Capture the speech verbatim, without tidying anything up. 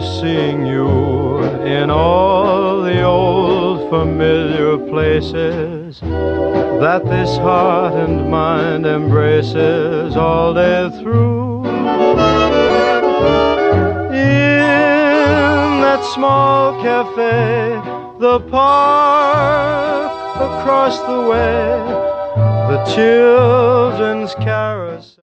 seeing you in all the old familiar places that this heart and mind embraces all day through. In that small cafe, the park across the way, the children's carousel.